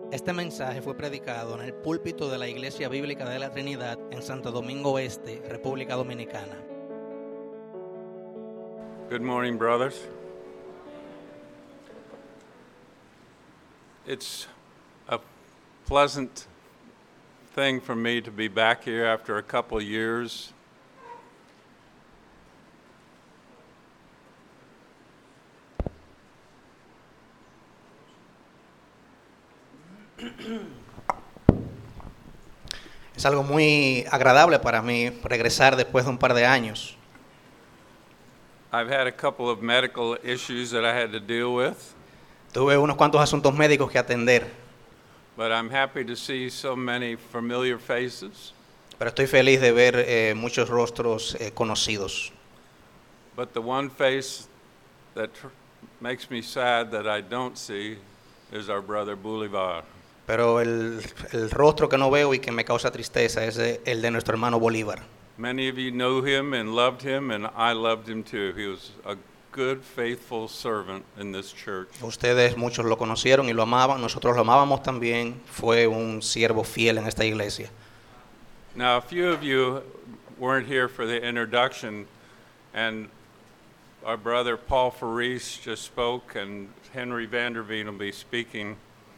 Este mensaje fue predicado en el púlpito de la Iglesia Bíblica de la Trinidad en Santo Domingo Este, República Dominicana. Good morning, brothers. It's a pleasant thing for me to be back here after a couple years. Es algo muy agradable para mí regresar después de un par de años. I've had a couple of medical issues that I had to deal with, Tuve unos cuantos asuntos médicos que atender, but I'm happy to see so many familiar faces. pero estoy feliz de ver muchos rostros conocidos. But the one face that makes me sad that I don't see is our brother Bolivar. Pero el rostro que no veo y que me causa tristeza es el de nuestro hermano Bolívar. Many of you know him and loved him, and I loved him too. He was a good, faithful servant in this church. Ustedes muchos lo conocieron y lo amaban, nosotros lo amábamos también. Fue un siervo fiel en esta iglesia. Now, a few of you weren't here for the introduction, and our brother Paul Faris just spoke, and Henry Vanderveen will be speaking.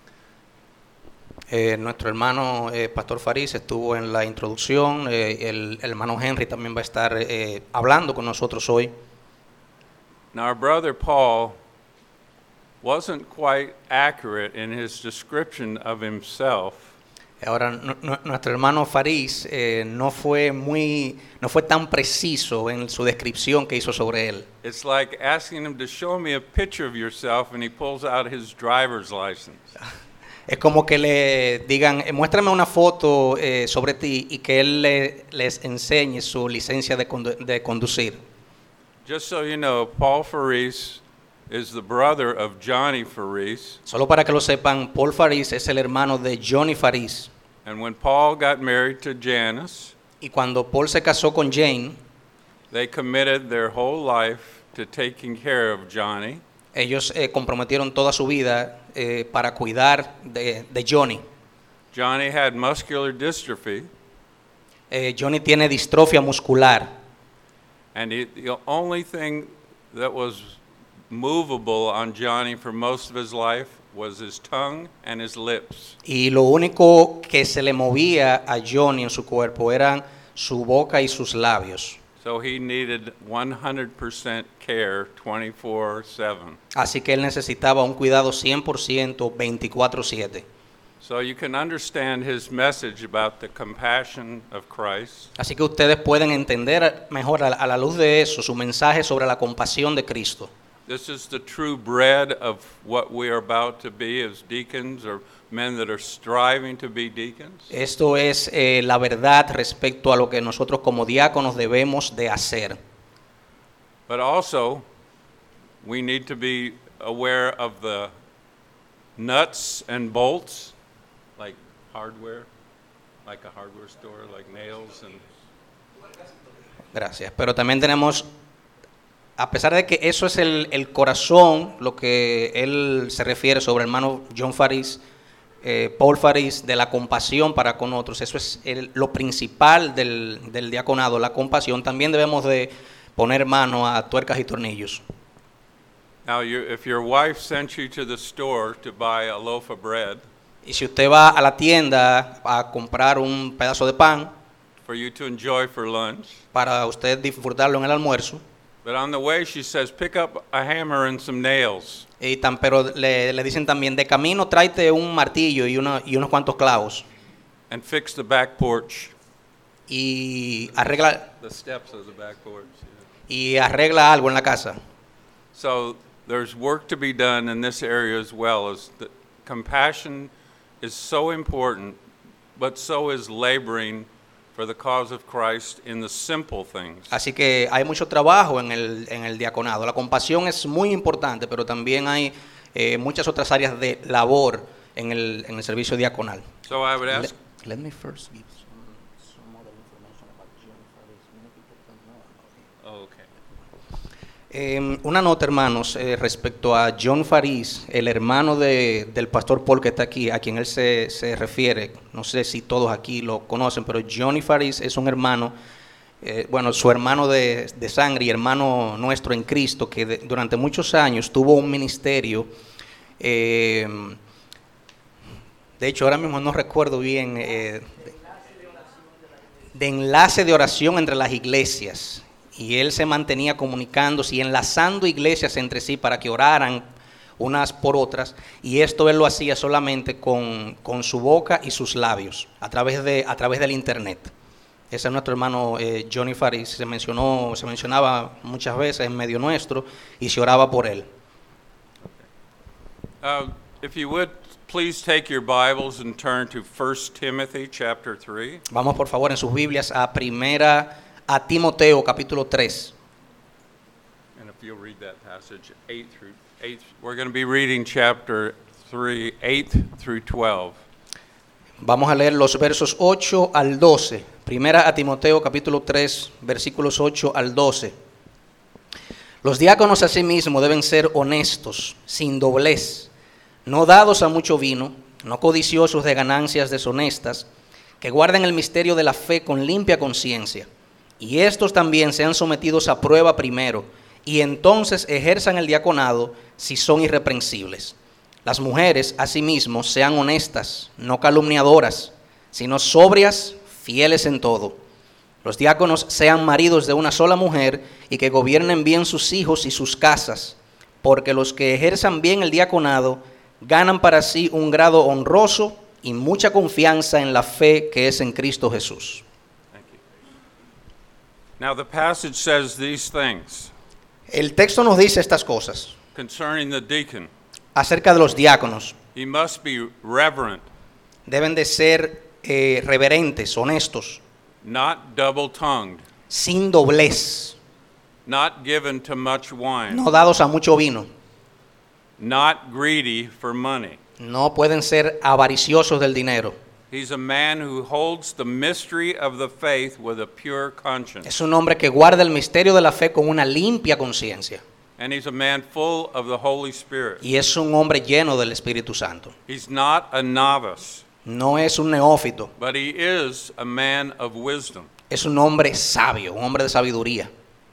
Nuestro hermano Pastor Faris estuvo en la introducción, el hermano Henry también va a estar hablando con nosotros hoy. Now, our brother Paul wasn't quite accurate in his description of himself. Ahora, nuestro hermano Faris no fue tan preciso en su descripción que hizo sobre él. It's like asking him to show me a picture of yourself, and he pulls out his driver's license. Es como que le digan, muéstrame una foto sobre ti y que él les enseñe su licencia de conducir. Just so you know, Paul Faris is the brother of Johnny Faris. Solo para que lo sepan, Paul Faris es el hermano de Johnny Faris. And when Paul got married to Janice, Y cuando Paul se casó con Jane, they committed their whole life to taking care of Johnny. ellos comprometieron toda su vida para cuidar de Johnny. Johnny had muscular dystrophy, Johnny tiene distrofia muscular. and the only thing that was movable on Johnny for most of his life was his tongue and his lips. Y lo único que se le movía a Johnny en su cuerpo eran su boca y sus labios. So he needed 100% care 24/7. Así que él necesitaba un cuidado 100% 24/7. So you can understand his message about the compassion of Christ. Así que ustedes pueden entender mejor a la luz de eso su mensaje sobre la compasión de Cristo. This is the true bread of what we are about to be as deacons or men that are striving to be deacons. Esto es la verdad respecto a lo que nosotros como diáconos debemos de hacer. But also, we need to be aware of the nuts and bolts, like hardware, like a hardware store, like nails and... Gracias. Pero también tenemos, a pesar de que eso es el corazón, lo que él se refiere sobre el hermano John Faris, Paul Faris, de la compasión para con otros, eso es lo principal del diaconado, la compasión. También debemos de poner mano a tuercas y tornillos. Now, if your wife sent you to the store to buy a loaf of bread, Y si usted va a la tienda a comprar un pedazo de pan for you to enjoy for lunch, para usted disfrutarlo en el almuerzo, but on the way she says, pick up a hammer and some nails. pero le dicen también, de camino tráete un martillo y unos cuantos clavos And fix the back porch. y arregla The steps of the back porch. Yeah. y arregla algo en la casa. So there's work to be done in this area as well. As the compassion is so important, but so is laboring for the cause of Christ in the simple things. Así que hay mucho trabajo en el diaconado. La compasión es muy importante, pero también hay muchas otras áreas de labor en el servicio diaconal. So I would ask, Let me first give some other information about John Faris. Many people don't know about him. oh, okay. Una nota, hermanos, respecto a John Faris, el hermano del pastor Paul que está aquí, a quien él se refiere. No sé si todos aquí lo conocen, pero Johnny Faris es un hermano, su hermano de sangre y hermano nuestro en Cristo, que durante muchos años tuvo un ministerio. De hecho, ahora mismo no recuerdo bien, de enlace de oración entre las iglesias. Y él se mantenía comunicándose y enlazando iglesias entre sí para que oraran unas por otras. Y esto él lo hacía solamente con su boca y sus labios, a través del internet. Ese es nuestro hermano Johnny Faris. Se mencionaba muchas veces en medio nuestro y se oraba por él. If you would, please take your Bibles and turn to 1 Timothy chapter 3. Vamos por favor en sus Biblias a Timoteo capítulo 3. And if you'll read that passage 8 we're going to be reading chapter 3, 8 through 12. Vamos a leer los versos 8 al 12. Primera a Timoteo capítulo 3, versículos 8 al 12. Los diáconos asimismo deben ser honestos, sin doblez, no dados a mucho vino, no codiciosos de ganancias deshonestas, que guarden el misterio de la fe con limpia conciencia. Y estos también sean sometidos a prueba primero, y entonces ejerzan el diaconado si son irreprensibles. Las mujeres, asimismo, sean honestas, no calumniadoras, sino sobrias, fieles en todo. Los diáconos sean maridos de una sola mujer y que gobiernen bien sus hijos y sus casas, porque los que ejerzan bien el diaconado ganan para sí un grado honroso y mucha confianza en la fe que es en Cristo Jesús. Now the passage says these things El texto nos dice estas cosas concerning the deacon. acerca de los diáconos. He must be reverent, Deben de ser reverentes, honestos, not double-tongued, sin doblez, not given to much wine, no dados a mucho vino. not greedy for money. No pueden ser avariciosos del dinero. He's a man who holds the mystery of the faith with a pure conscience. Es un hombre que guarda el misterio de la fe con una limpia conciencia. And he's a man full of the Holy Spirit. Y es un hombre lleno del Espíritu Santo. He's not a novice, No es un neófito. but he is a man of wisdom. Es un hombre sabio, un hombre de sabiduría.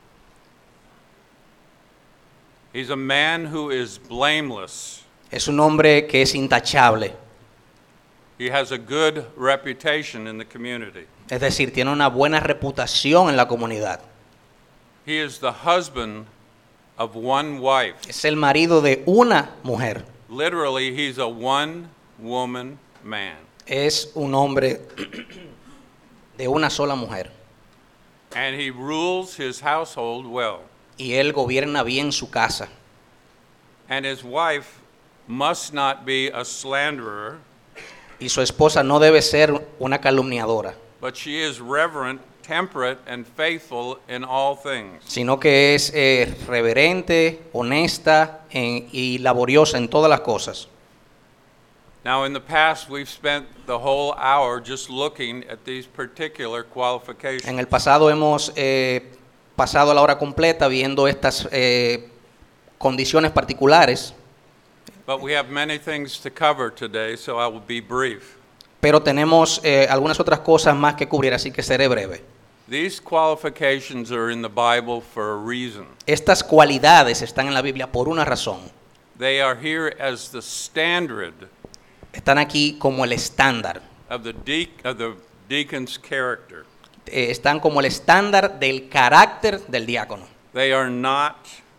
He's a man who is blameless. Es un hombre que es intachable. He has a good reputation in the community. Es decir, tiene una buena reputación en la comunidad. He is the husband of one wife. Es el marido de una mujer. Literally, he's a one-woman man. Es un hombre de una sola mujer. And he rules his household well. Y él gobierna bien su casa. And his wife must not be a slanderer, Y su esposa no debe ser una calumniadora, but she is reverent, temperate, and faithful in all things. sino que es reverente, honesta y laboriosa en todas las cosas. Now, in the past, we've spent the whole hour just looking at these particular qualifications. En el pasado hemos pasado la hora completa viendo estas condiciones particulares, But we have many things to cover today, so I will be brief. pero tenemos algunas otras cosas más que cubrir, así que seré breve. These qualifications are in the Bible for a reason. Estas cualidades están en la Biblia por una razón. They are here as the standard Están aquí como el estándar. of the deacon's character. Están como el estándar del carácter del diácono. They are not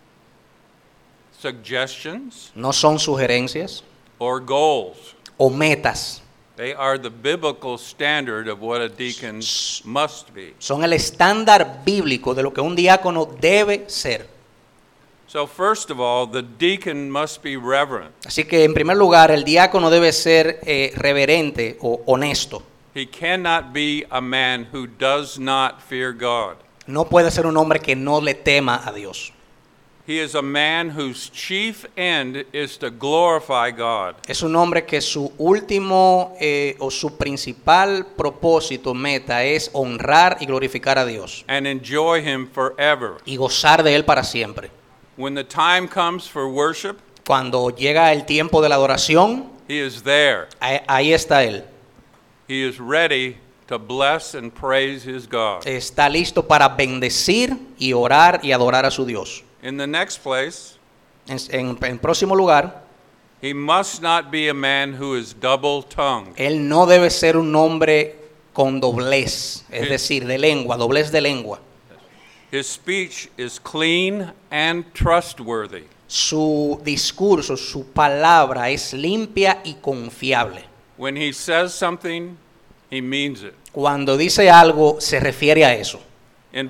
suggestions No son sugerencias or goals. o metas. They are the biblical standard of what a deacon must be. Son el estándar bíblico de lo que un diácono debe ser. So first of all, the deacon must be reverent. Así que en primer lugar, el diácono debe ser reverente o honesto. He cannot be a man who does not fear God. No puede ser un hombre que no le tema a Dios. He is a man whose chief end is to glorify God. Es un hombre que su último o su principal propósito, meta, es honrar y glorificar a Dios And enjoy him forever. y gozar de Él para siempre. When the time comes for worship, cuando llega el tiempo de la adoración, he is there. ahí está Él. He is ready to bless and praise his God. Está listo para bendecir y orar y adorar a su Dios. In the next place, En próximo lugar, he must not be a man who is double-tongued. Él no debe ser un hombre con doblez, es decir, de lengua, doblez de lengua. His speech is clean and trustworthy. Su discurso, su palabra es limpia y confiable. When he says something, he means it. Cuando dice algo, se refiere a eso. In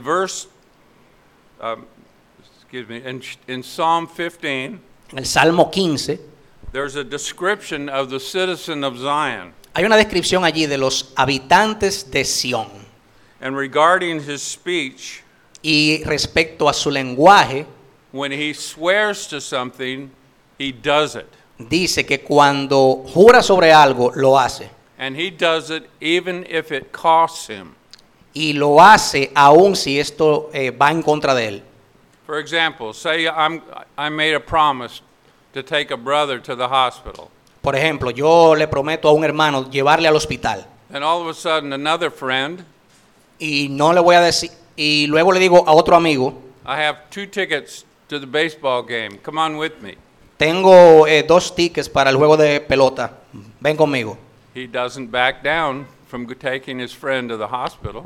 in Psalm 15, En el Salmo 15, there's a description of the citizen of Zion. hay una descripción allí de los habitantes de Sión. And regarding his speech, Y respecto a su lenguaje, when he swears to something, he does it. dice que cuando jura sobre algo, lo hace. And he does it even if it costs him. Y lo hace aun si esto va en contra de él. For example, say I made a promise to take a brother to the hospital. Por ejemplo, yo le prometo a un hermano llevarle al hospital. And all of a sudden another friend, Y no le voy a decir, y luego le digo a otro amigo, I have 2 tickets to the baseball game. Come on with me. tengo 2 tickets para el juego de pelota, ven conmigo. He doesn't back down from taking his friend to the hospital.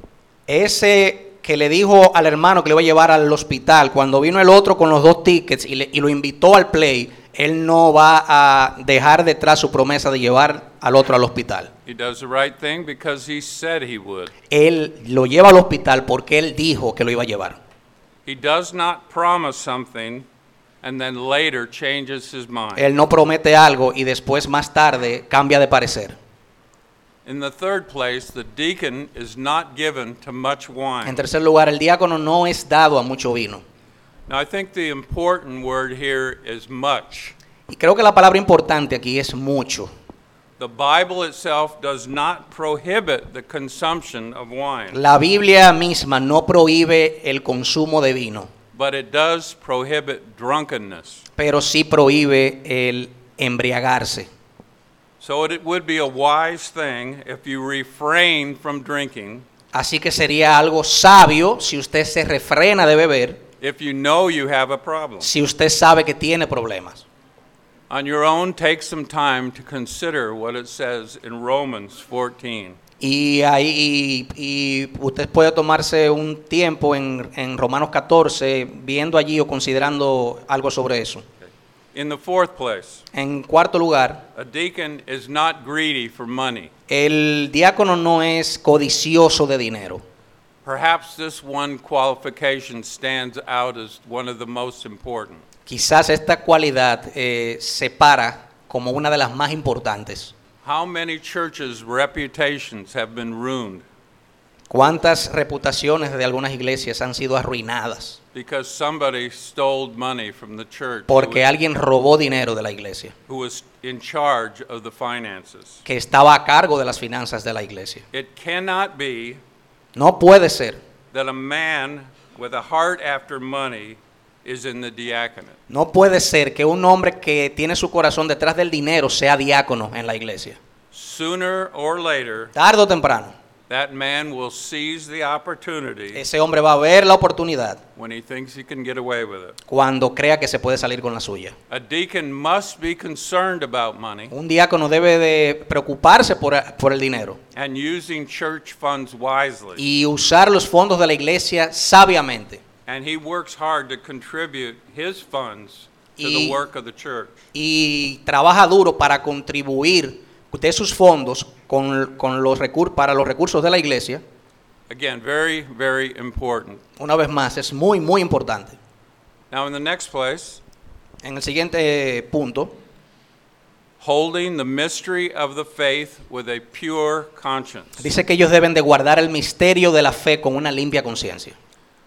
Ese que le dijo al hermano que le iba a llevar al hospital, cuando vino el otro con los 2 tickets y lo invitó al play, él no va a dejar detrás su promesa de llevar al otro al hospital. He does the right thing because he said he would. Él lo lleva al hospital porque él dijo que lo iba a llevar. He does not promise something and then later changes his mind. Él no promete algo y después más tarde cambia de parecer. In the third place, the deacon is not given to much wine. En tercer lugar, el diácono no es dado a mucho vino. Now, I think the important word here is much. Y creo que la palabra importante aquí es mucho. The Bible itself does not prohibit the consumption of wine, La Biblia misma no prohíbe el consumo de vino, but it does prohibit drunkenness. pero sí prohíbe el embriagarse. So it would be a wise thing if you refrain from drinking, Así que sería algo sabio si usted se refrena de beber, if you know you have a problem. si usted sabe que tiene problemas. On your own, take some time to consider what it says in Romans 14. Y ahí y usted puede tomarse un tiempo en Romanos 14 viendo allí o considerando algo sobre eso. In the fourth place, En cuarto lugar, a deacon is not greedy for money. el diácono no es codicioso de dinero. Perhaps this one qualification stands out as one of the most important. Quizás esta cualidad se para como una de las más importantes. How many churches' reputations have been ruined ¿Cuántas reputaciones de algunas iglesias han sido arruinadas because somebody stole money from the church porque alguien robó dinero de la iglesia, who was in charge of the finances? que estaba a cargo de las finanzas de la iglesia? It cannot be No puede ser, that a man with a heart after money is in the diaconate. no puede ser que un hombre que tiene su corazón detrás del dinero sea diácono en la iglesia. Sooner or later, Tarde o temprano, that man will seize the opportunity ese hombre va a ver la oportunidad when he thinks he can get away with it. cuando crea que se puede salir con la suya. A deacon must be concerned about money Un diácono debe de preocuparse por el dinero and using church funds wisely. y usar los fondos de la iglesia sabiamente. And he works hard to contribute his funds to Y- the work of the church. Y trabaja duro para contribuir de sus fondos para los recursos de la iglesia. Again, very, very important. Una vez más, es muy, muy importante. Now, in the next place, En el siguiente punto, holding the mystery of the faith with a pure conscience. dice que ellos deben de guardar el misterio de la fe con una limpia conciencia.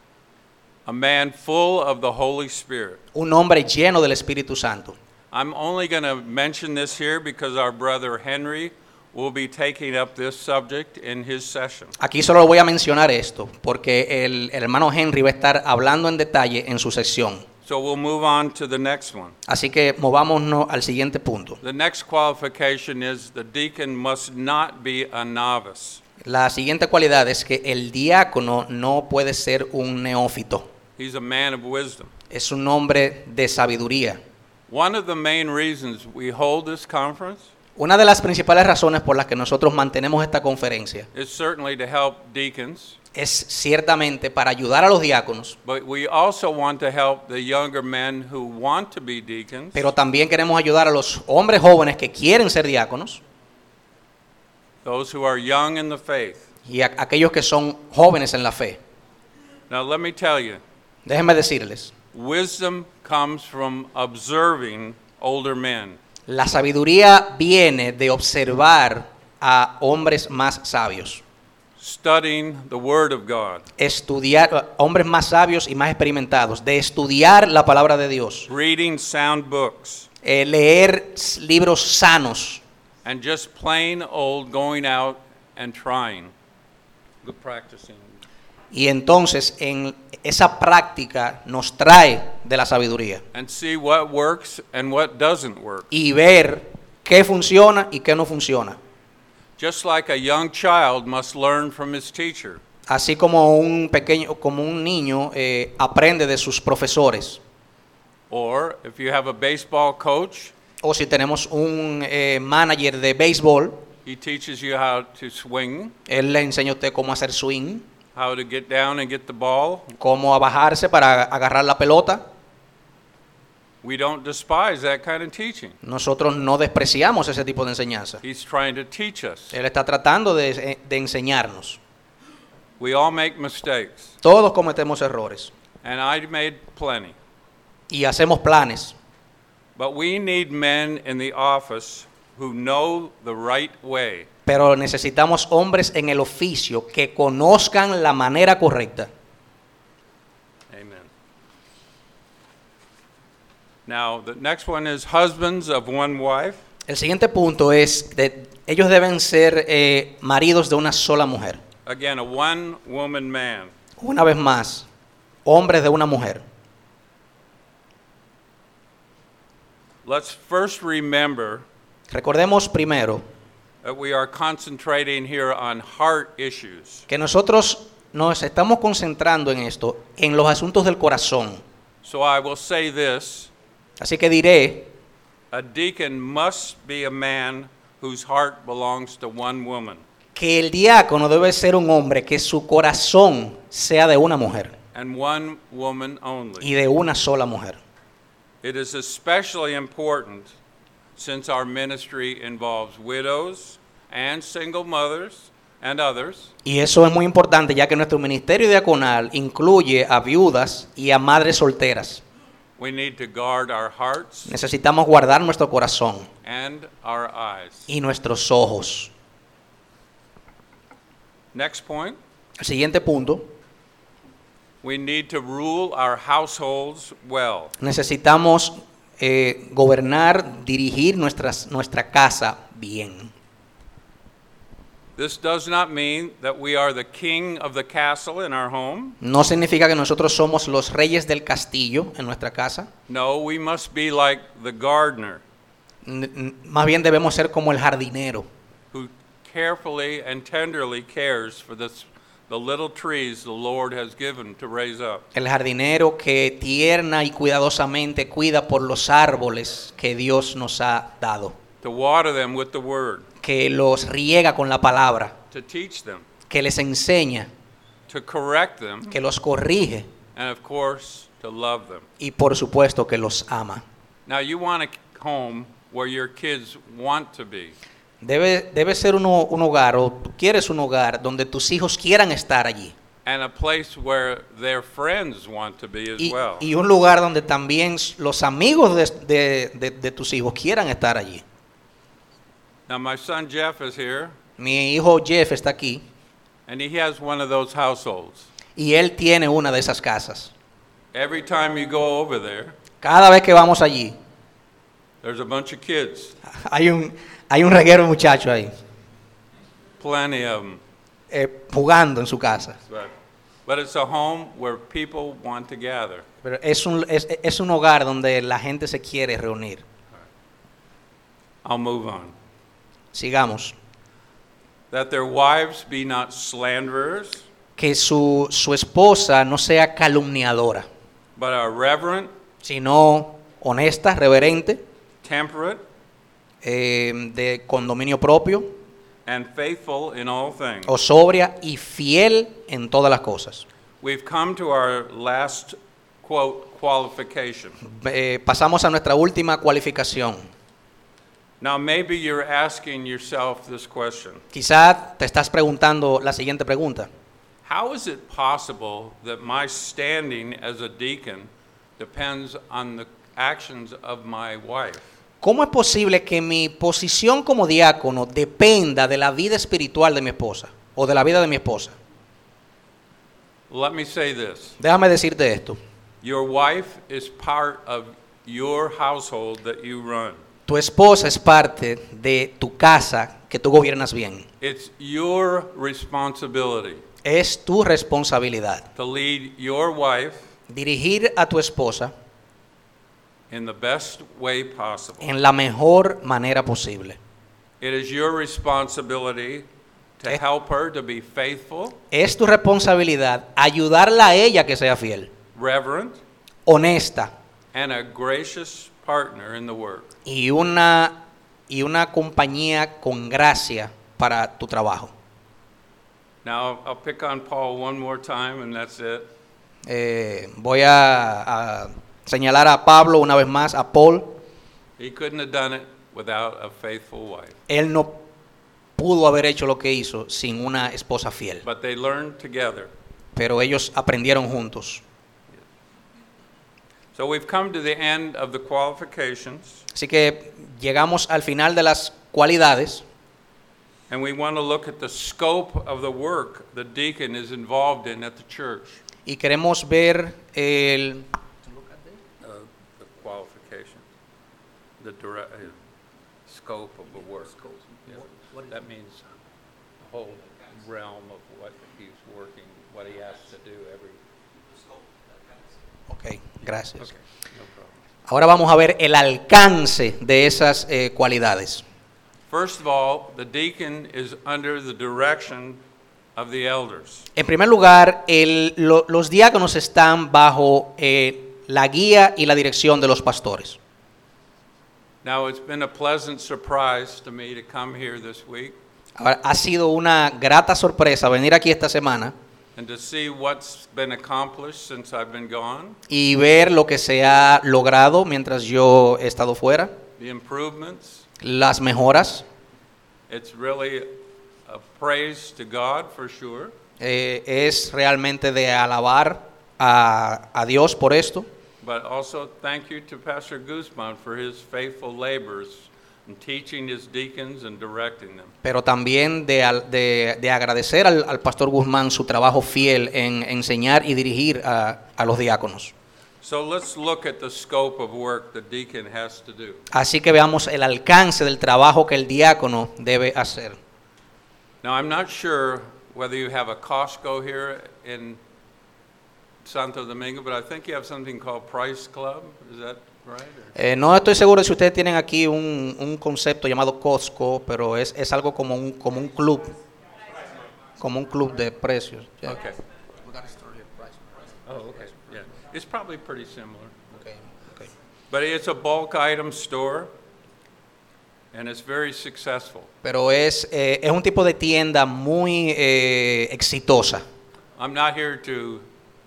A man full of the Holy Spirit. Un hombre lleno del Espíritu Santo. I'm only going to mention this here because our brother Henry will be taking up this subject in his session. Aquí solo voy a mencionar esto, porque el hermano Henry va a estar hablando en detalle en su sección. So we'll move on to the next one. Así que movámonos al siguiente punto. The next qualification is the deacon must not be a novice. La siguiente cualidad es que el diácono no puede ser un neófito. He's a man of wisdom. Es un hombre de sabiduría. One of the main reasons we hold this conference Una de las principales razones por las que nosotros mantenemos esta conferencia is certainly to help deacons, es ciertamente para ayudar a los diáconos, but we also want to help the younger men who want to be deacons, pero también queremos ayudar a los hombres jóvenes que quieren ser diáconos those who are young in the faith. y a aquellos que son jóvenes en la fe. Now let me tell you, Déjenme decirles, wisdom comes from observing older men. la sabiduría viene de observar a hombres más sabios, Studying the Word of God, estudiar hombres más sabios y más experimentados, de estudiar la palabra de Dios, reading sound books, leer libros sanos and just plain old going out and trying, practicing. y entonces en esa práctica nos trae de la sabiduría And see what works and what doesn't work. y ver qué funciona y qué no funciona. Just like a young child must learn from his teacher. Así como un niño aprende de sus profesores. Or if you have a baseball coach, O si tenemos un manager de béisbol, he teaches you how to swing, él le enseña a usted cómo hacer swing, how to get down and get the ball. cómo bajarse para agarrar la pelota. We don't despise that kind of teaching. Nosotros no despreciamos ese tipo de enseñanza. He's trying to teach us. Él está tratando de enseñarnos. We all make mistakes, Todos cometemos errores and I made plenty. y hacemos planes. But we need men in the office who know the right way. Pero necesitamos hombres en el oficio que conozcan la manera correcta. Amen. Now, the next one is husbands of one wife. El siguiente punto es ellos deben ser maridos de una sola mujer. Again, a one-woman man. Una vez más, hombres de una mujer. Let's first remember Recordemos primero that we are concentrating here on heart issues. que nosotros nos estamos concentrando en esto, en los asuntos del corazón. So I will say this, Así que diré, a deacon must be a man whose heart belongs to one woman, que el diácono debe ser un hombre que su corazón sea de una mujer and one woman only. y de una sola mujer. It is especially important since our ministry involves widows and single mothers and others. Y eso es muy importante ya que nuestro ministerio diaconal incluye a viudas y a madres solteras. We need to guard our hearts Necesitamos guardar nuestro corazón and our eyes. y nuestros ojos. Next point, El siguiente punto, we need to rule our households well. necesitamos gobernar, dirigir nuestra casa bien. This does not mean that we are the king of the castle in our home. No significa que nosotros somos los reyes del castillo en nuestra casa. No, we must be like the gardener Más bien debemos ser como el jardinero, who carefully and tenderly cares for the little trees the Lord has given to raise up. el jardinero que tierna y cuidadosamente cuida por los árboles que Dios nos ha dado, To water them with the word, que los riega con la palabra, to teach them, que les enseña, to correct them, que los corrige and of course, to love them. y por supuesto que los ama. Now, you want a home where your kids want to be. Debe ser un hogar, o tú quieres un hogar donde tus hijos quieran estar allí. And a place where their friends want to be as well. Y un lugar donde también los amigos de tus hijos quieran estar allí. Now, my son Jeff is here, Mi hijo Jeff está aquí and he has one of those households. y él tiene una de esas casas. Every time you go over there, Cada vez que vamos allí, there's a bunch of kids, hay un reguero de muchachos ahí, plenty of them. jugando en su casa. But but it's a home where people want to gather. Pero es un hogar donde la gente se quiere reunir. I'll move on. Sigamos. That their wives be not slanderers, Que su esposa no sea calumniadora, but are reverent, sino honesta, reverente, temperate, de condominio propio, and faithful in all things. o sobria y fiel en todas las cosas. We've come to our last quote qualification. Pasamos a nuestra última cualificación. Now maybe you're asking yourself this question. Quizá te estás preguntando la siguiente pregunta. How is it possible that my standing as a deacon depends on the actions of my wife? ¿Cómo es posible que mi posición como diácono dependa de la vida espiritual de mi esposa o de la vida de mi esposa? Let me say this. Déjame decirte esto. Your wife is part of your household that you run. Tu esposa es parte de tu casa que tú gobiernas bien. It's your responsibility Es tu responsabilidad to lead your wife dirigir a tu esposa in the best way possible. en la mejor manera posible. It is your responsibility to help her to be faithful, Es tu responsabilidad ayudarla a ella que sea fiel, reverent, honesta and a gracious partner in the work. y una compañía con gracia para tu trabajo. Now, I'll pick on Paul one more time, and that's it. Voy a señalar a Pablo una vez más, a Paul. He couldn't have done it without a faithful wife. Él no pudo haber hecho lo que hizo sin una esposa fiel, But they learned together. pero ellos aprendieron juntos. So we've come to the end of the qualifications, Así que llegamos al final de las cualidades and we want to look at the scope of the work the deacon is involved in at the church. y queremos ver el The qualification, the scope of the work. Yeah. That means the whole realm of what he's working, what he has to do every. Ok, gracias. Okay, no problem. Ahora vamos a ver el alcance de esas cualidades. First of all, the deacon is under the direction of the elders. En primer lugar, los diáconos están bajo la guía y la dirección de los pastores. Now, it's been a pleasant surprise to me to come here this week Ahora, ha sido una grata sorpresa venir aquí esta semana and to see what's been accomplished since I've been gone, y ver lo que se ha logrado mientras yo he estado fuera, the improvements. las mejoras. It's really a praise to God for sure. Es realmente de alabar a Dios por esto, But also thank you to Pastor Guzman for his faithful labors in teaching his deacons and directing them. pero también de agradecer al pastor Guzmán su trabajo fiel en enseñar y dirigir a los diáconos. So let's look at the scope of work the deacon has to do. Así que veamos el alcance del trabajo que el diácono debe hacer. Now, I'm not sure whether you have a Costco here in Santo Domingo, but I think you have something called Price Club. Is that right? No estoy seguro si ustedes tienen aquí un concepto llamado Costco, pero es algo como un club de precios. Yeah. Okay. Oh, okay. Yeah. It's probably pretty similar. Okay. But it's a bulk item store, and it's very successful. Pero es un tipo de tienda muy exitosa. I'm not here to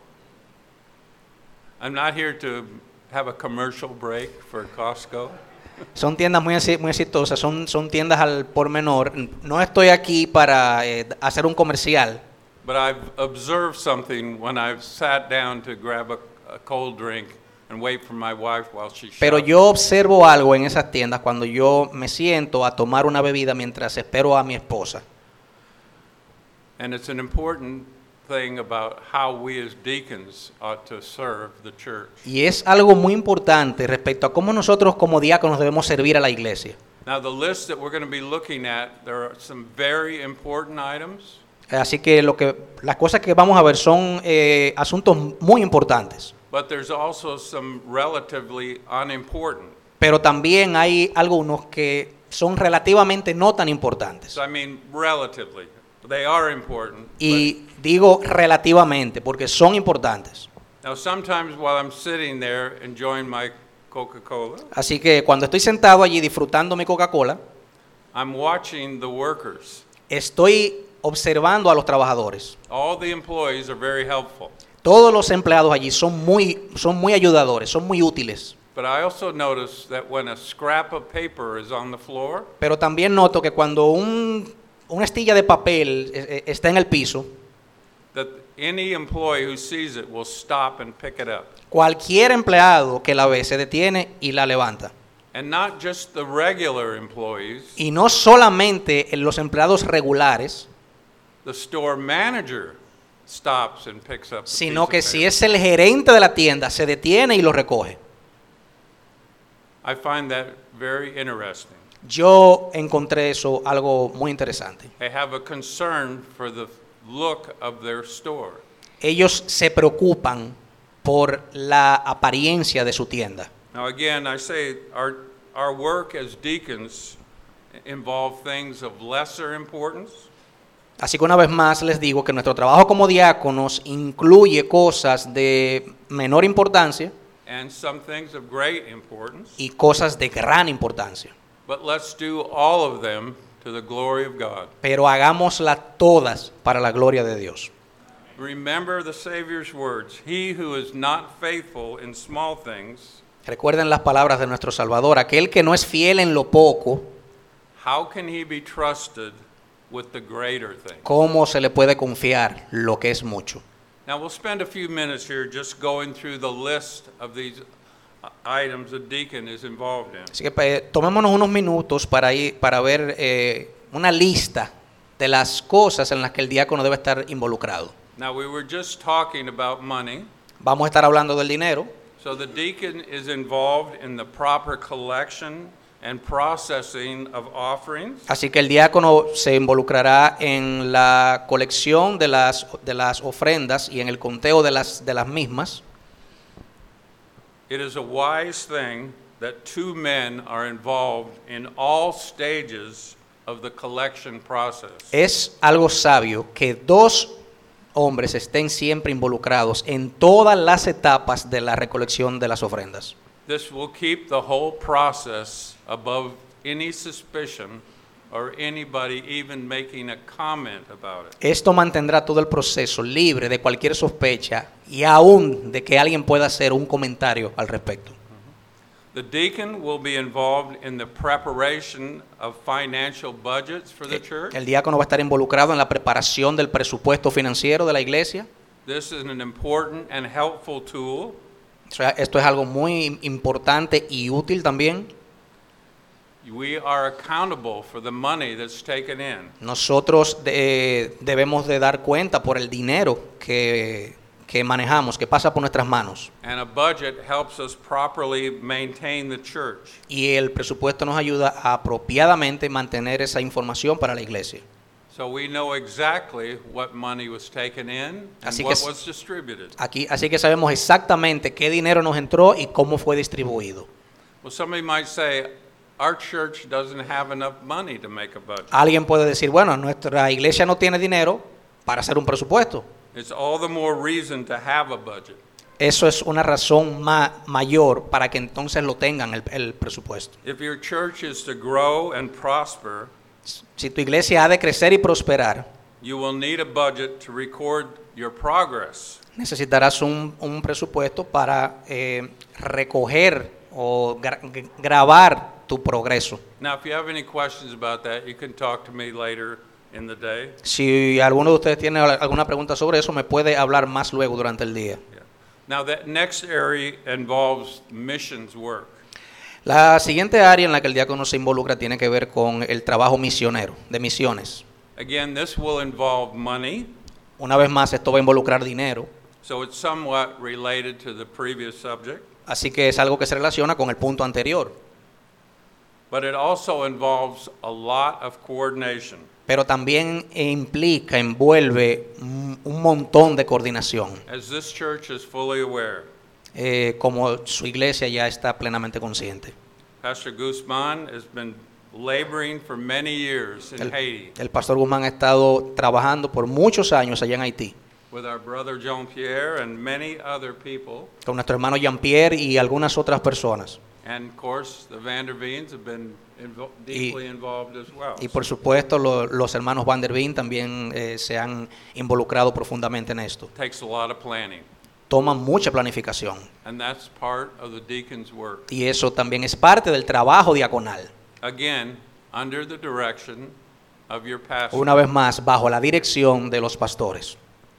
have a commercial break for Costco. Son tiendas muy exitosas, son tiendas al por menor. No estoy aquí para hacer un comercial, But I've observed something when I've sat down to grab a cold drink and wait for my wife while she shops. pero yo observo algo en esas tiendas cuando yo me siento a tomar una bebida mientras espero a mi esposa. And it's an important thing about how we as deacons ought to serve the church. Y es algo muy importante respecto a cómo nosotros como diáconos debemos servir a la iglesia. Now, the list that we're going to be looking at, there are some very important items. Así que las cosas que vamos a ver son asuntos muy importantes. But there's also some relatively unimportant. Pero también hay algunos que son relativamente no tan importantes. So I mean relatively. They are important. Y digo relativamente porque son importantes. Now sometimes while I'm sitting there enjoying my Coca-Cola, Así que cuando estoy sentado allí disfrutando mi Coca-Cola, I'm watching the workers. estoy observando a los trabajadores. All the employees are very helpful. Todos los empleados allí son muy ayudadores, son muy útiles. But I also notice that when a scrap of paper is on the floor, Pero también noto que cuando una estilla de papel está en el piso, that any employee who sees it will stop and pick it up. cualquier empleado que la ve se detiene y la levanta. And not just the regular employees, Y no solamente los empleados regulares, the store manager stops and picks up the sino piece que of si paper. es el gerente de la tienda, se detiene y lo recoge. I find that very interesting. Yo encontré eso algo muy interesante. They have a concern for the look of their store. Ellos se preocupan por la apariencia de su tienda. Now again, I say our work as deacons involve things of lesser importance, Así que una vez más les digo que nuestro trabajo como diáconos incluye cosas de menor importancia and some things of great importance, y cosas de gran importancia. but let's do all of them to the glory of God. Pero hagámoslas todas para la gloria de Dios. Remember the Savior's words, he who is not faithful in small things, Recuerden las palabras de nuestro Salvador. Aquel que no es fiel en lo poco, how can he be trusted with the greater things? ¿cómo se le puede confiar lo que es mucho? Now we'll spend a few minutes here just going through the list of these items a deacon is involved in. Así que tomémonos unos minutos para ver una lista de las cosas en las que el diácono debe estar involucrado. Now we were just talking about money. Vamos a estar hablando del dinero. So the deacon is involved in the proper collection and processing of offerings. Así que el diácono se involucrará en la colección de las ofrendas y en el conteo de las mismas. It is a wise thing that two men are involved in all stages of the collection process. Es algo sabio que dos hombres estén siempre involucrados en todas las etapas de la recolección de las ofrendas. This will keep the whole process above any suspicion or anybody even making a comment about it. Esto mantendrá todo el proceso libre de cualquier sospecha y aún de que alguien pueda hacer un comentario al respecto. The deacon will be involved in the preparation of financial budgets for the church. El diácono va a estar involucrado en la preparación del presupuesto financiero de la iglesia. This is an important and helpful tool. O sea, esto es algo muy importante y útil también. We are accountable for the money that's taken in. Nosotros debemos de dar cuenta por el dinero que manejamos, que pasa por nuestras manos. And a budget helps us properly maintain the church. Y el presupuesto nos ayuda a apropiadamente mantener esa información para la iglesia. So we know exactly what money was taken in and Así what que was distributed. Así que sabemos exactamente qué dinero nos entró y cómo fue distribuido. Well, somebody might say, our church doesn't have enough money to make a budget. Alguien puede decir, bueno, nuestra iglesia no tiene dinero para hacer un presupuesto. It's all the more reason to have a budget. Eso es una razón mayor para que entonces lo tengan el presupuesto. If your church is to grow and prosper, Si tu iglesia ha de crecer y prosperar, you will need a budget to record your progress. necesitarás un presupuesto para recoger o grabar tu progreso. Now, if you have any questions about that, you can talk to me later in the day. Si alguno de ustedes tiene alguna pregunta sobre eso, me puede hablar más luego durante el día. Yeah. Now, that next area involves missions work. La siguiente área en la que el diácono se involucra tiene que ver con el trabajo misionero, de misiones. Again, this will involve money, Una vez más, esto va a involucrar dinero, so it's somewhat related to the previous subject. así que es algo que se relaciona con el punto anterior. but it also involves a lot of coordination. pero también envuelve un montón de coordinación, As this church is fully aware, como su iglesia ya está plenamente consciente. Pastor Guzman has been laboring for many years in Haiti El pastor Guzmán ha estado trabajando por muchos años allá en Haití, with our brother Jean-Pierre and many other people. con nuestro hermano Jean-Pierre y algunas otras personas. And of course, the Vanderveens have been deeply involved as well. Y por supuesto los hermanos Van der Veen también se han involucrado profundamente en esto. It takes a lot of planning, Toman mucha planificación and that's part of the deacon's work. y eso también es parte del trabajo diaconal. Again, under the direction of your pastor. Una vez más, bajo la dirección de los pastores.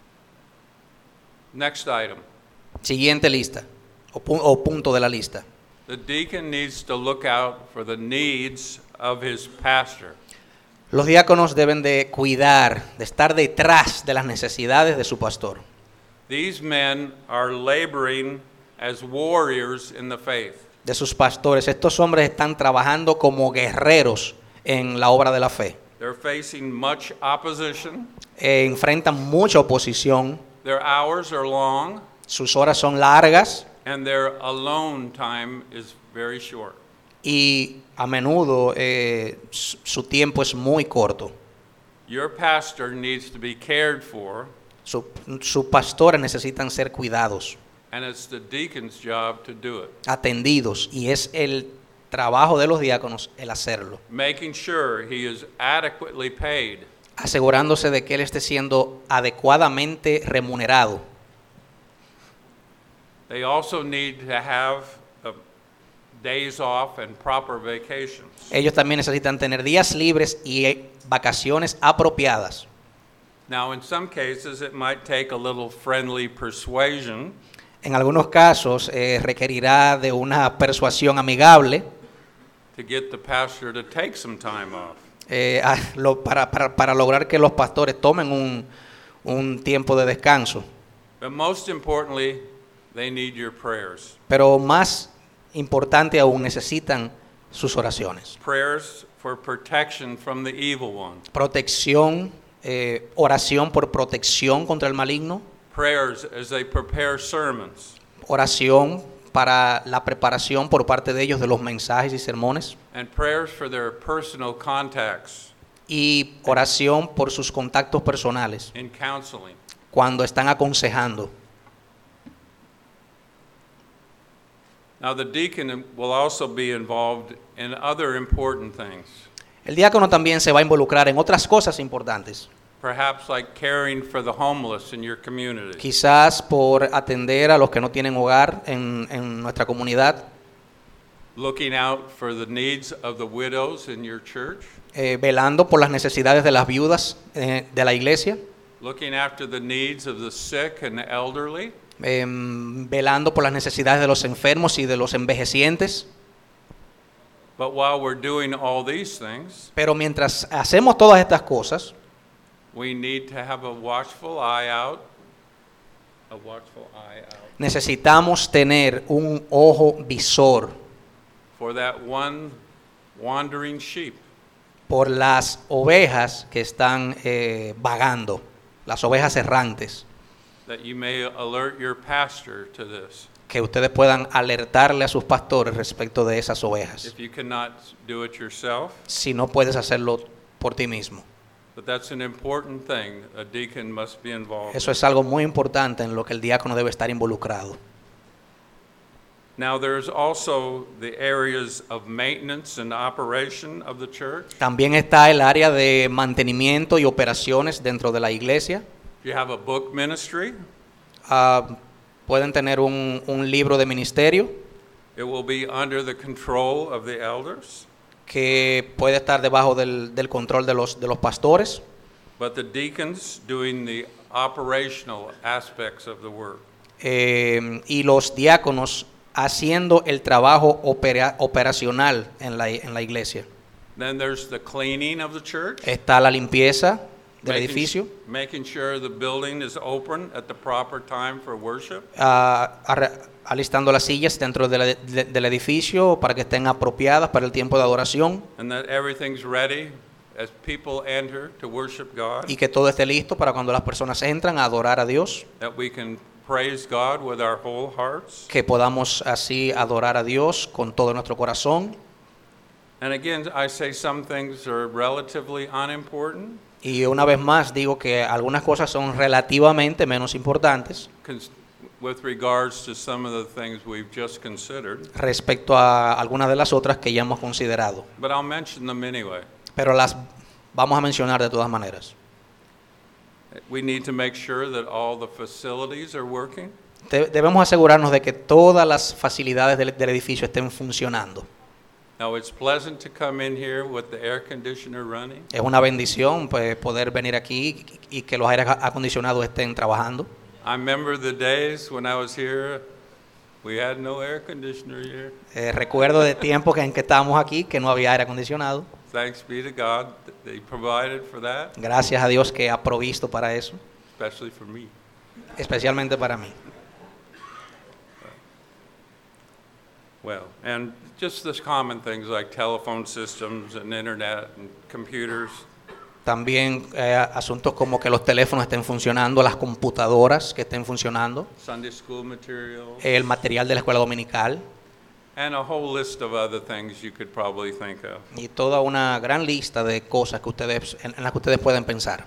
Next item. Siguiente lista o punto de la lista. The deacon needs to look out for the needs of his pastor. Los diáconos deben de cuidar, de estar detrás de las necesidades de su pastor. These men are laboring as warriors in the faith. De sus pastores. Estos hombres están trabajando como guerreros en la obra de la fe. They're facing much opposition. Enfrentan mucha oposición. Their hours are long, Sus horas son largas and their alone time is very short. y a menudo su tiempo es muy corto. Your pastor needs to be cared for, Sus pastores necesitan ser cuidados, and it's the deacon's job to do it. atendidos, y es el trabajo de los diáconos el hacerlo, Making sure he is adequately paid, asegurándose de que él esté siendo adecuadamente remunerado. they also need to have days off and proper vacations. Ellos también necesitan tener días libres y vacaciones apropiadas. Now, in some cases, it might take a little friendly persuasion En algunos casos requerirá de una persuasión amigable to get the pastor to take some time off. para lograr que los pastores tomen un tiempo de descanso. But most importantly, they need your prayers. Pero más importante aún, necesitan sus oraciones. Prayers for protection from the evil one. Protección, oración por protección contra el maligno. Prayers as they prepare sermons. Oración para la preparación por parte de ellos de los mensajes y sermones. And prayers for their personal contacts Y oración por sus contactos personales in counseling. cuando están aconsejando. Now, the deacon will also be involved in other important things, El diácono también se va a involucrar en otras cosas importantes. perhaps like caring for the homeless in your community, Quizás por atender a los que no tienen hogar en nuestra comunidad, looking out for the needs of the widows in your church, velando por las necesidades de las viudas de la iglesia, looking after the needs of the sick and the elderly, velando por las necesidades de los enfermos y de los envejecientes. but while we're doing all these things, Pero mientras hacemos todas estas cosas, we need to have a watchful eye out. necesitamos tener un ojo visor For that one wandering sheep. por las ovejas que están vagando, las ovejas errantes, That you may alert your pastor to this. que ustedes puedan alertarle a sus pastores respecto de esas ovejas, If you cannot do it yourself, si no puedes hacerlo por ti mismo. but that's an important thing. A deacon must be involved. Eso es algo muy importante en lo que el diácono debe estar involucrado. Now there's also the areas of maintenance and operation of the church. También está el área de mantenimiento y operaciones dentro de la iglesia. You have a book ministry. Pueden tener un libro de ministerio It will be under the control of the elders. que puede estar debajo del control de los pastores, But the deacons doing the operational aspects of the work. y los diáconos haciendo el trabajo operacional en la iglesia. Then there's the cleaning of the church. Está la limpieza del edificio, Making sure the building is open at the proper time for worship. alistando las sillas dentro del edificio para que estén apropiadas para el tiempo de adoración And that everything's ready as people enter to worship God. y que todo esté listo para cuando las personas entran a adorar a Dios, That we can praise God with our whole hearts. que podamos así adorar a Dios con todo nuestro corazón. And again, I say some things are relatively unimportant. Y una vez más digo que algunas cosas son relativamente menos importantes With regards to some of the things we've just considered, respecto a algunas de las otras que ya hemos considerado, but I'll mention them anyway. pero las vamos a mencionar de todas maneras. We need to make sure that all the facilities are working. Debemos asegurarnos de que todas las facilidades del edificio estén funcionando. Now, it's pleasant to come in here with the air conditioner running. Es una bendición pues, poder venir aquí y que los aires acondicionados estén trabajando. I remember the days when I was here, we had no air conditioner here. Recuerdo de tiempos en que estábamos aquí que no había aire acondicionado. Thanks be to God that they provided for that, Gracias a Dios que ha provisto para eso, especially for me. especialmente para mí. Well, and just the common things like telephone systems and internet and computers. También asuntos como que los teléfonos estén funcionando, las computadoras que estén funcionando, Sunday school material, el material de la escuela dominical and a whole list of other things you could probably think of. y toda una gran lista de cosas que en las que ustedes pueden pensar.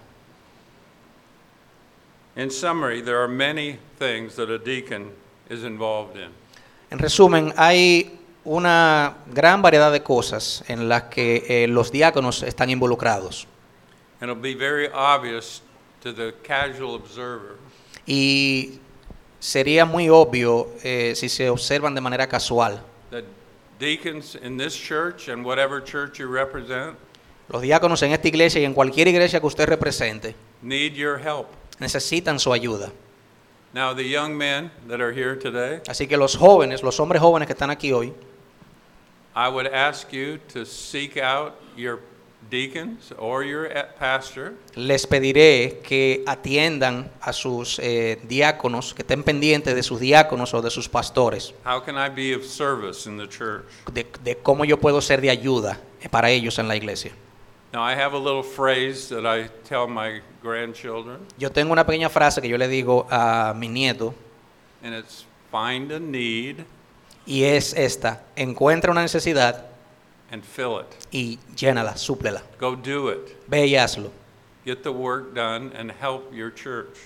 In summary, there are many things that a deacon is involved in. En resumen, hay una gran variedad de cosas en las que los diáconos están involucrados. And it'll be very obvious to the casual observer Y sería muy obvio si se observan de manera casual. that deacons in this church and whatever church you represent Los diáconos en esta iglesia y en cualquier iglesia que usted represente need your help. necesitan su ayuda. Now, the young men that are here today, Así que los jóvenes, los hombres jóvenes que están aquí hoy, I would ask you to seek out your deacons or your pastor les pediré que atiendan a sus diáconos, que estén pendientes de sus diáconos o de sus pastores, How can I be of service in the church? de cómo yo puedo ser de ayuda para ellos en la iglesia. Now, I have a little phrase that I tell my grandchildren, Yo tengo una pequeña frase que yo le digo a mi nieto and it's find a need y es esta: encuentra una necesidad and fill it. y llénala, súplela. Go do it. Ve y hazlo. Get the work done and help your church.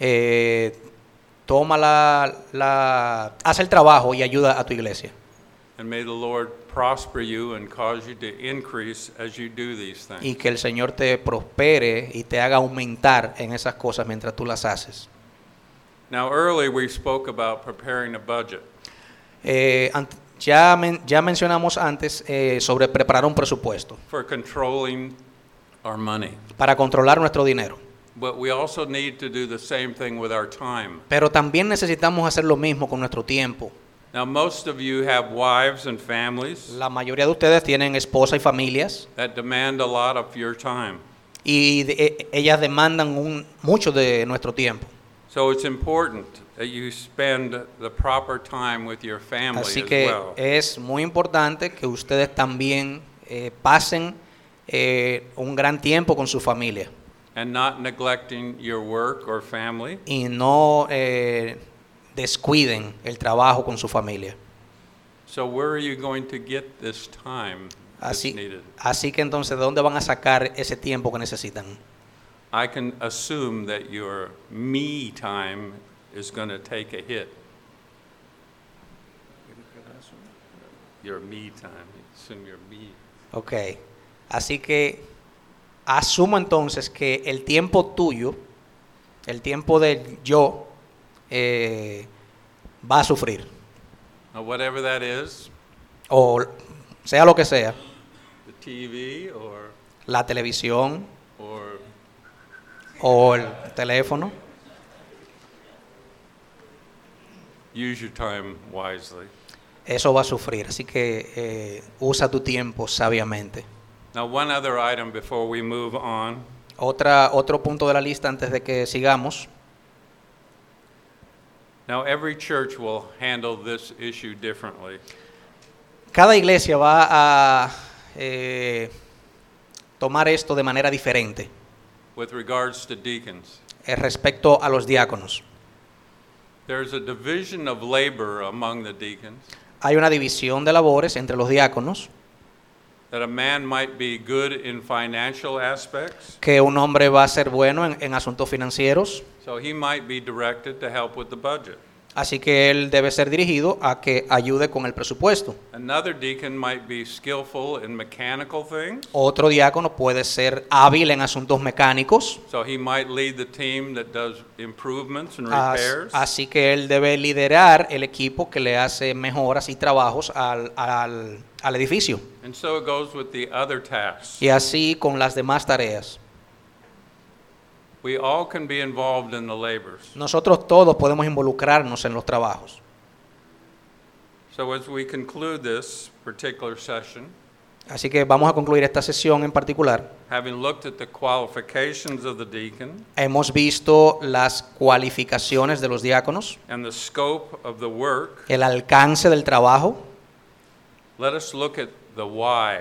Toma haz el trabajo y ayuda a tu iglesia. And may the Lord prosper you and cause you to increase as you do these things. Y que el Señor te prospere y te haga aumentar en esas cosas mientras tú las haces. Now, earlier we spoke about preparing a budget. Ya mencionamos antes sobre preparar un presupuesto For controlling our money. para controlar nuestro dinero. But we also need to do the same thing with our time. Pero también necesitamos hacer lo mismo con nuestro tiempo. Now, most of you have wives and families La mayoría de ustedes tienen esposa y familias that demand a lot of your time. y ellas demandan mucho de nuestro tiempo. So it's important that you spend the proper time with your family Así as que well. es muy importante que ustedes también pasen un gran tiempo con su familia And not neglecting your work or family. y no descuiden el trabajo con su familia. So where are you going to get this time that's needed? Así que entonces, ¿de dónde van a sacar ese tiempo que necesitan? I can assume that your me time is going to take a hit. Your me time. Assume your me. Ok. Así que asumo entonces que el tiempo tuyo, el tiempo del yo, va a sufrir. Now, whatever that is, O sea lo que sea, the TV la televisión or o el teléfono, use your time wisely. eso va a sufrir. Así que usa tu tiempo sabiamente. Now, one other item before we move on. Otro punto de la lista antes de que sigamos. Now, every church will handle this issue differently. Cada iglesia va a tomar esto de manera diferente With regards to deacons, respecto a los diáconos. there's a division of labor among the deacons, Hay una división de labores entre los diáconos, that a man might be good in financial aspects, que un hombre va a ser bueno en asuntos financieros, so he might be directed to help with the budget. así que él debe ser dirigido a que ayude con el presupuesto. Another deacon might be skillful in mechanical things, Otro diácono puede ser hábil en asuntos mecánicos, so he might lead the team that does improvements and repairs. así que él debe liderar el equipo que le hace mejoras y trabajos al edificio. And so it goes with the other tasks. Y así con las demás tareas. We all can be involved in the labors. Nosotros todos podemos involucrarnos en los trabajos. So as we conclude this particular session, Así que vamos a concluir esta sesión en particular. having looked at the qualifications of the deacon Hemos visto las cualificaciones de los diáconos, and the scope of the work, el alcance del trabajo. let us look at the why.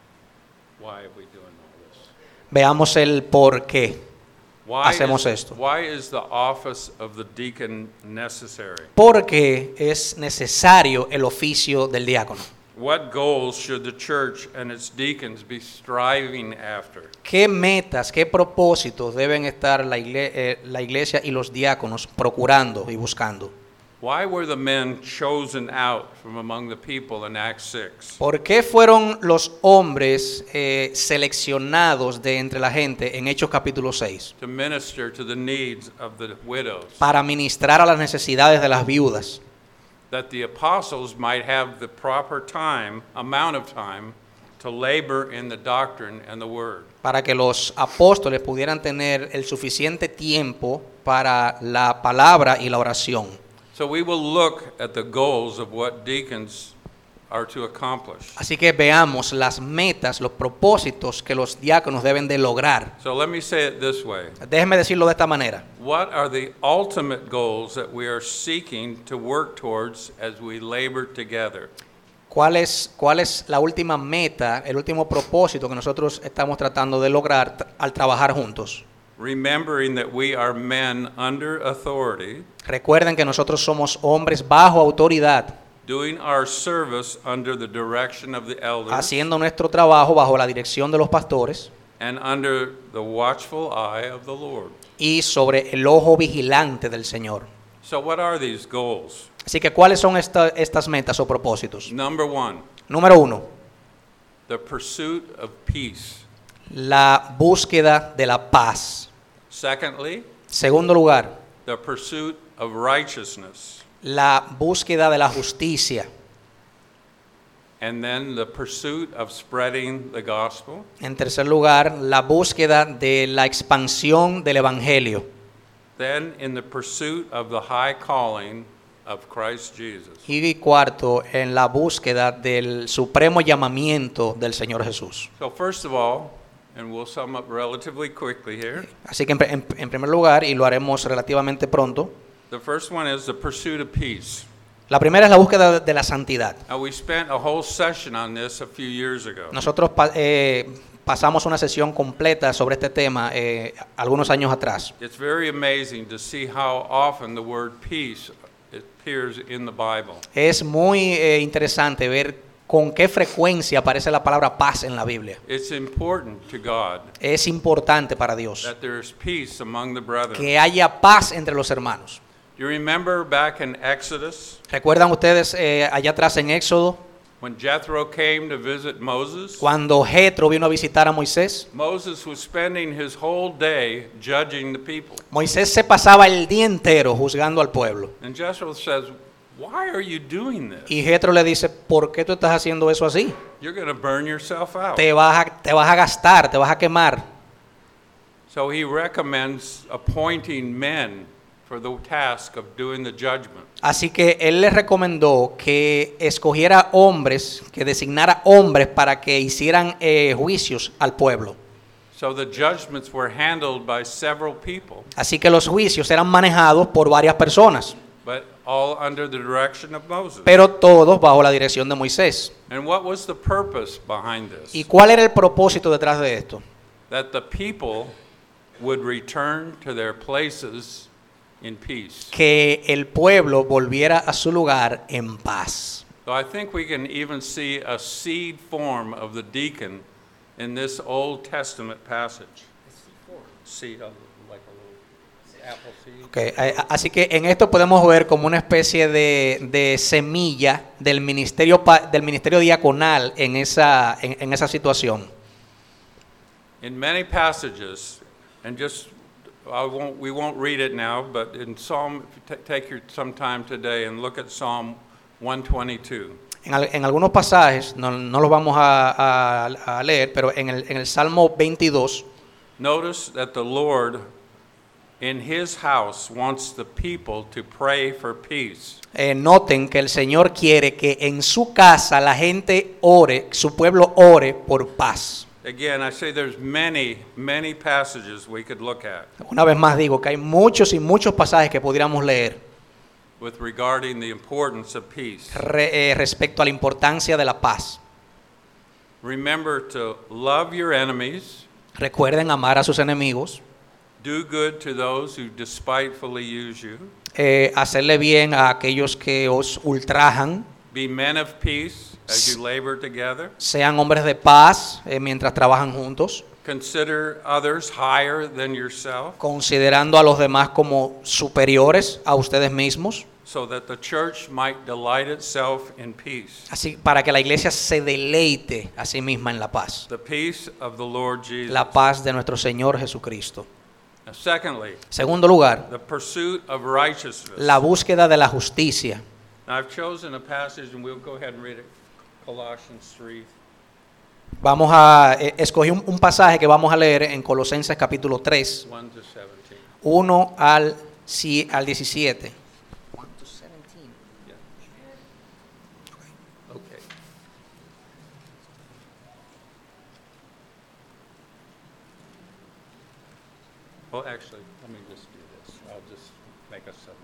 Why are we doing all this? Veamos el por qué Why hacemos is, esto. why is the office of the deacon necessary? ¿Por qué es necesario el oficio del diácono? What goals should the church and its deacons be striving after? ¿Qué metas, qué propósitos deben estar la iglesia y los diáconos procurando y buscando? Why were the men chosen out from among the people in Acts 6? ¿Por qué fueron los hombres seleccionados de entre la gente en Hechos capítulo 6? To minister to the needs of the widows, Para ministrar a las necesidades de las viudas, that the apostles might have the proper amount of time to labor in the doctrine and the word. para que los apóstoles pudieran tener el suficiente tiempo para la palabra y la oración. So we will look at the goals of what deacons are to accomplish. Así que veamos las metas, los propósitos que los diáconos deben de lograr. So let me say it this way. Déjenme decirlo de esta manera. What are the ultimate goals that we are seeking to work towards as we labor together? ¿Cuál es la última meta, el último propósito que nosotros estamos tratando de lograr al trabajar juntos? Remembering that we are men under authority, Recuerden que nosotros somos hombres bajo autoridad, doing our service under the direction of the elders, haciendo nuestro trabajo bajo la dirección de los pastores and under the watchful eye of the Lord. y sobre el ojo vigilante del Señor. So what are these goals? Así que, ¿cuáles son estas metas o propósitos? Number one, Número 1, the pursuit of peace. la búsqueda de la paz. Secondly, Segundo lugar, the pursuit of righteousness. la búsqueda de la justicia. And then the pursuit of spreading the gospel. En tercer lugar, la búsqueda de la expansión del evangelio. Then in the pursuit of the high calling of Christ Jesus. Y cuarto, en la búsqueda del supremo llamamiento del Señor Jesús. So first of all, and we'll sum up relatively quickly here, Así que en primer lugar, y lo haremos relativamente pronto, the first one is the pursuit of peace. la primera es la búsqueda de la santidad. Now we spent a whole session on this a few years ago. Nosotros pasamos una sesión completa sobre este tema algunos años atrás. It's very amazing to see how often the word peace appears in the Bible. Es muy interesante ver con qué frecuencia aparece la palabra paz en la Biblia. It's important to God Es importante para Dios that there is peace among the brethren. que haya paz entre los hermanos. You remember back in Exodus ¿Recuerdan ustedes allá atrás en Éxodo, when Jethro came to visit Moses? cuando Jetro vino a visitar a Moisés? Moses was spending his whole day judging the people. Moisés se pasaba el día entero juzgando al pueblo. And Jethro says, "Why are you doing this? Y Jetro le dice, ¿por qué tú estás haciendo eso así? You're going to burn yourself out." Te vas a gastar, te vas a quemar. So he recommends appointing men for the task of doing the judgment. Así que él le recomendó que escogiera hombres, que designara hombres para que hicieran juicios al pueblo. So the judgments were handled by several people, Así que los juicios eran manejados por varias personas, but all under the direction of Moses. pero todos bajo la dirección de Moisés. And what was the purpose behind ¿Y this? cuál era el propósito detrás de esto? That the people would return to their places in peace. Que el pueblo volviera a su lugar en paz. So I think we can even see a seed form of the deacon in this Old Testament passage. Seed, like a little apple seed. Okay, así que en esto podemos ver como una especie de semilla del ministerio diaconal en esa situación. In many passages, and just we won't read it now, but in Psalm, if you take some time today and look at Psalm 122. En algunos pasajes, no los vamos a leer, pero en el Salmo 22, Notice that the Lord in his house wants the people to pray for peace. noten que el Señor quiere que en su casa la gente ore, su pueblo ore por paz. Again, I say there's many, many passages we could look at Una vez más digo que hay muchos y muchos pasajes que pudiéramos leer with regarding the importance of peace. respecto a la importancia de la paz. Remember to love your enemies, Recuerden amar a sus enemigos, do good to those who despitefully use you, hacerle bien a aquellos que os ultrajan, be men of peace as you labor together, sean hombres de paz mientras trabajan juntos, consider others higher than yourself, considerando a los demás como superiores a ustedes mismos, so that the church might delight itself in peace. así para que la iglesia se deleite a sí misma en la paz, The peace of the Lord Jesus. la paz de nuestro Señor Jesucristo. Now, secondly, Segundo lugar, the pursuit of righteousness. la búsqueda de la justicia. Now, I've chosen a passage, and we'll go ahead and read it. Colossians 3. Vamos a escogí un pasaje que vamos a leer en Colosenses capítulo 3, 1 to 17. 1 al 17. Yeah. Okay. Well, actually, let me just do this. I'll just make a summary.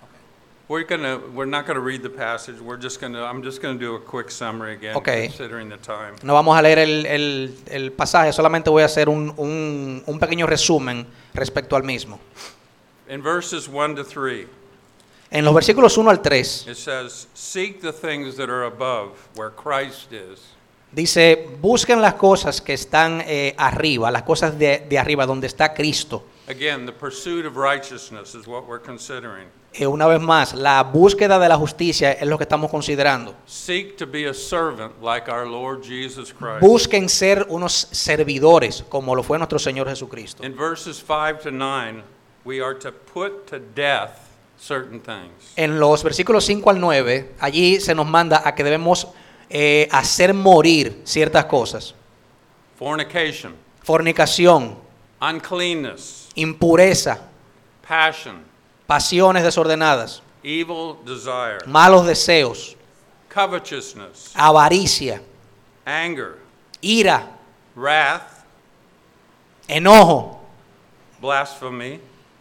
We're not gonna read the passage. I'm just gonna do a quick summary again, Okay. considering the time. No vamos a leer el pasaje, solamente voy a hacer un pequeño resumen respecto al mismo. In verses 1 to 3, En los versículos 1 al 3 it says, "Seek the things that are above, where Christ is." dice, busquen las cosas que están arriba, las cosas de arriba, donde está Cristo. Again, the pursuit of righteousness is what we're considering. Una vez más, la búsqueda de la justicia es lo que estamos considerando. Seek to be a servant like our Lord Jesus Christ. Busquen ser unos servidores, como lo fue nuestro Señor Jesucristo. In verses 5 to 9, we are to put to death certain things. En los versículos 5 al 9, allí se nos manda a que debemos hacer morir ciertas cosas. Fornication, Fornicación, uncleanness, impureza, passion, pasiones desordenadas, evil desire, malos deseos, covetousness, avaricia, anger, ira, wrath, enojo, blasphemy,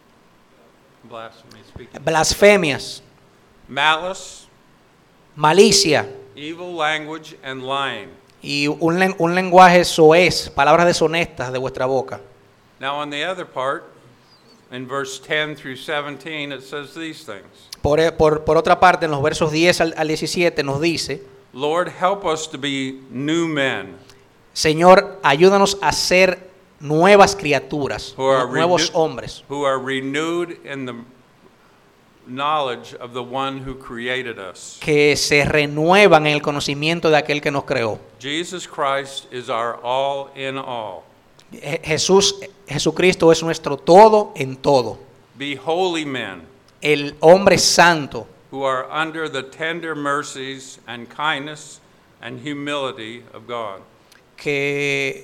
speaking, blasfemias, malice, malicia evil language, and lying. y un lenguaje soez, palabras deshonestas de vuestra boca. Now, on the other part, in verse 10 through 17, it says these things. Por otra parte, en los versos 10 al 17 nos dice, Lord, help us to be new men Señor, ayúdanos a ser nuevas criaturas, who are, nuevos hombres, who are renewed in the knowledge of the one who created us. que se renuevan en el conocimiento de aquel que nos creó. Jesus Christ is our all in all. Jesucristo es nuestro todo en todo. Be holy men El hombre santo who are under the tender mercies and kindness and humility of God. que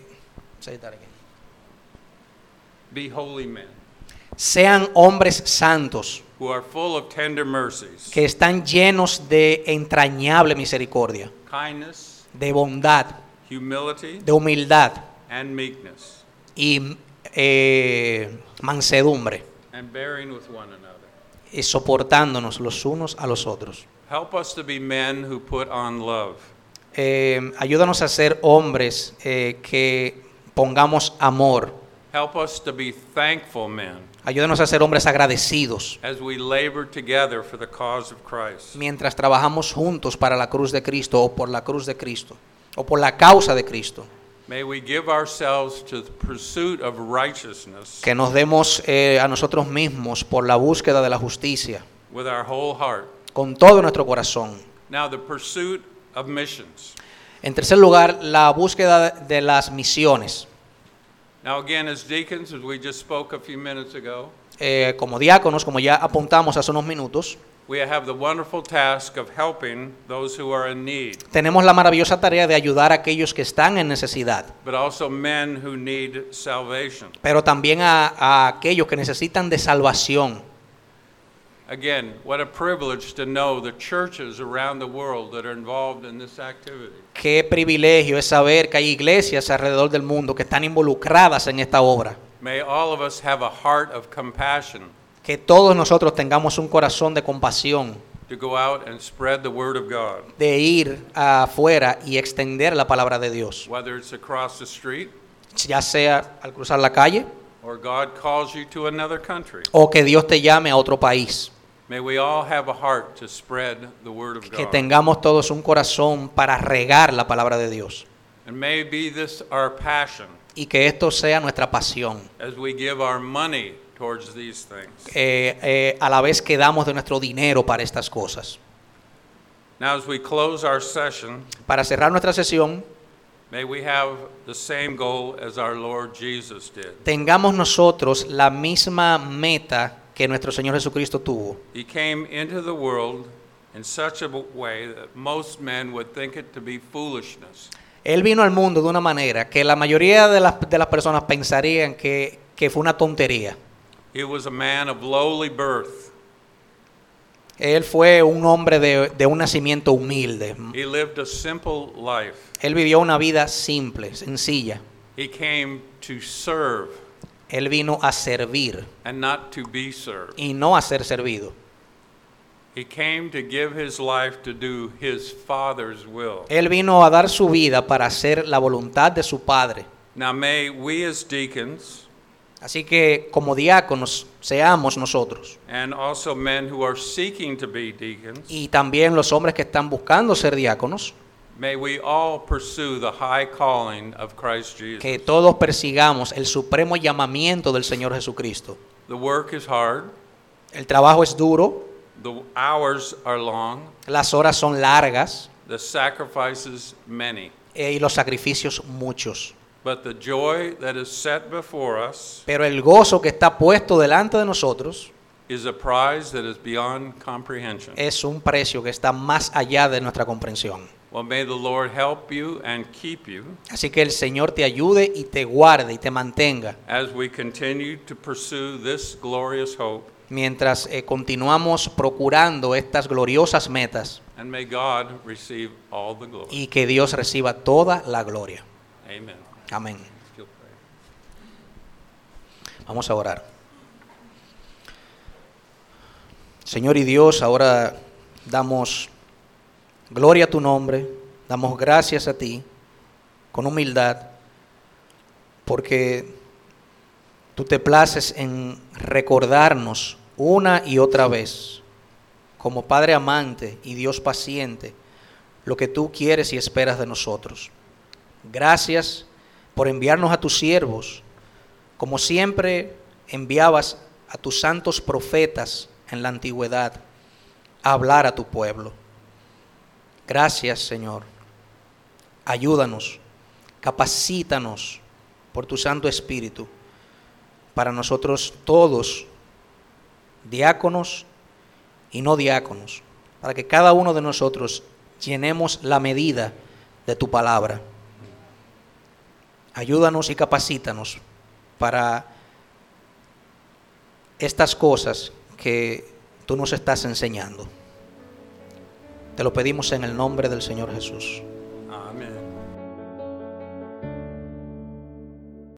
Be holy men sean hombres santos, who are full of tender mercies, que están llenos de entrañable misericordia, kindness, de bondad, humility, de humildad and meekness. y mansedumbre, and bearing with one another. y soportándonos los unos a los otros. Help us to be men who put on love. Ayúdanos a ser hombres que pongamos amor. Help us to be thankful men Ayúdanos a ser hombres agradecidos as we labor together for the cause of Christ. mientras trabajamos juntos para la cruz de Cristo o por la cruz de Cristo o por la causa de Cristo. May we give ourselves to the pursuit of righteousness Que nos demos a nosotros mismos por la búsqueda de la justicia with our whole heart. con todo nuestro corazón. Now, the pursuit of missions. En tercer lugar, la búsqueda de las misiones. Now, again, as deacons, as we just spoke a few minutes ago, Como diáconos, como ya apuntamos hace unos minutos, we have the wonderful task of helping those who are in need, tenemos la maravillosa tarea de ayudar a aquellos que están en necesidad, but also men who need salvation. pero también a aquellos que necesitan de salvación. Again, what a privilege to know the churches around the world that are involved in this activity. Qué privilegio es saber que hay iglesias alrededor del mundo que están involucradas en esta obra. May all of us have a heart of compassion Que todos nosotros tengamos un corazón de compasión, to go out and spread the word of God, de ir afuera y extender la palabra de Dios, whether it's across the street ya sea al cruzar la calle or God calls you to another country. o que Dios te llame a otro país. May we all have a heart to spread the word of Que God. tengamos todos un corazón para regar la palabra de Dios. And may be this our passion Y que esto sea nuestra pasión. as we give our money towards these things. A la vez que damos de nuestro dinero para estas cosas. Now, as we close our session, Para cerrar nuestra sesión, may we have the same goal as our Lord Jesus did. tengamos nosotros la misma meta que nuestro Señor Jesucristo tuvo. He came into the world in such a way that most men would think it to be foolishness. Él vino al mundo de una manera que la mayoría de las personas pensarían que fue una tontería. He was a man of lowly birth. Él fue un hombre de un nacimiento humilde. He lived a simple life. Él vivió una vida simple, sencilla. He came to serve Él vino a servir and not to be served. y no a ser servido. He came to give his life to do his Father's will. Él vino a dar su vida para hacer la voluntad de su Padre. Now may we as deacons Así que como diáconos seamos nosotros and also men who are seeking to be deacons, y también los hombres que están buscando ser diáconos, may we all pursue the high calling of Christ Jesus. que todos persigamos el supremo llamamiento del Señor Jesucristo. The work is hard, El trabajo es duro, the hours are long, las horas son largas the sacrifices many. y los sacrificios muchos. But the joy that is set before us Pero el gozo que está puesto delante de nosotros is a prize that is beyond comprehension. es un precio que está más allá de nuestra comprensión. Well, may the Lord help you and keep you Así que el Señor te ayude y te guarde y te mantenga as we continue to pursue this glorious hope. mientras continuamos procurando estas gloriosas metas And may God receive all the glory. y que Dios reciba toda la gloria. Amen. Amén. You'll pray. Vamos a orar. Señor y Dios, ahora damos gloria a tu nombre, damos gracias a ti con humildad, porque tú te places en recordarnos una y otra vez, como Padre amante y Dios paciente, lo que tú quieres y esperas de nosotros. Gracias por enviarnos a tus siervos, como siempre enviabas a tus santos profetas en la antigüedad a hablar a tu pueblo. Gracias, Señor. Ayúdanos, capacítanos por tu Santo Espíritu para nosotros todos, diáconos y no diáconos, para que cada uno de nosotros llenemos la medida de tu palabra. Ayúdanos y capacítanos para estas cosas que tú nos estás enseñando. Te lo pedimos en el nombre del Señor Jesús. Amen.